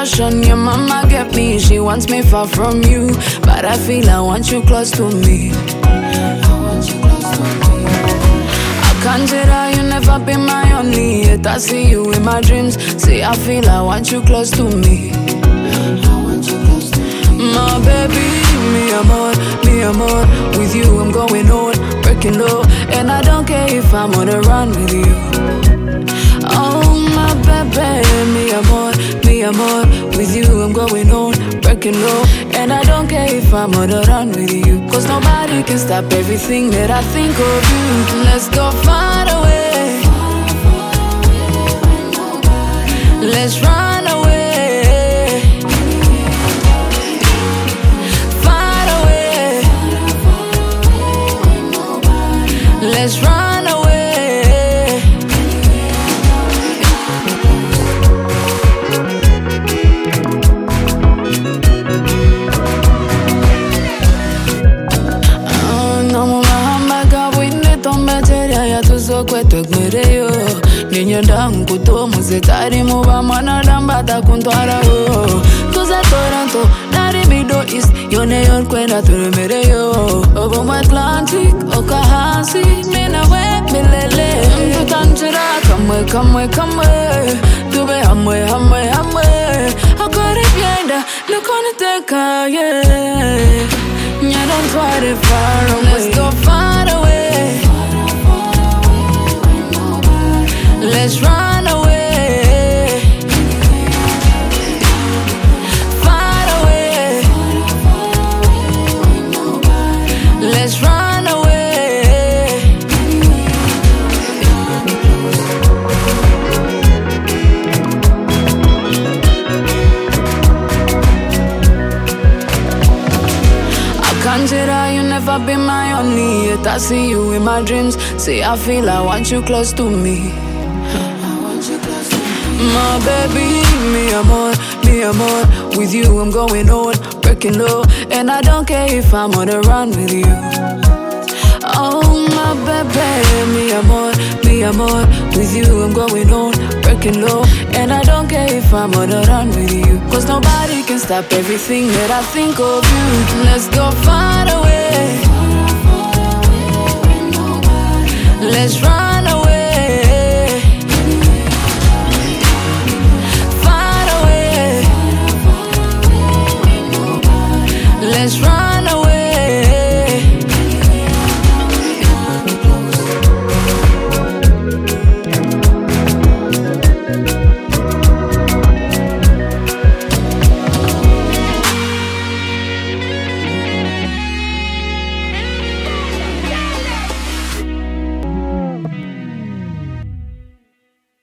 notion. Your mama get me, she wants me far from you, but I feel I want you close to me. I can't deny you never been my only, yet I see you in my dreams. See, I feel I want you close to me. My baby, me amor. With you I'm going on, breaking low, and I don't care if I'm on the run with you. Oh my baby, me amor. With you I'm going on, breaking low, and I don't care if I'm on the run with you. Cause nobody can stop everything that I think of you. Let's go far away. Let's run away. Let's run away. No mahamaga wine tombeteria ya tuzokwetu gwereyo. Ninyo dangu to muzetari muba mana dambata kuntwara o. Tuza Toronto, nari Middle East, yone yon kwenda turemereyo. Over my Atlantic, Okahasi, mina we milele. Tutanjira, come. Tube hamwe. Akore bienda, look on the teka, yeah. Yeah, don't try to far away. Let's go far away. Let's run away. Far away. Let's run away. I can't deny you never been my only, yet I see you in my dreams. See, I feel I want you close to me. My baby, me amor. With you I'm going on, breaking low, and I don't care if I'm on the run with you. Oh my baby, me amor. With you I'm going on, breaking low, and I don't care if I'm on the run with you. Cause nobody can stop everything that I think of you. Let's go far away. Let's run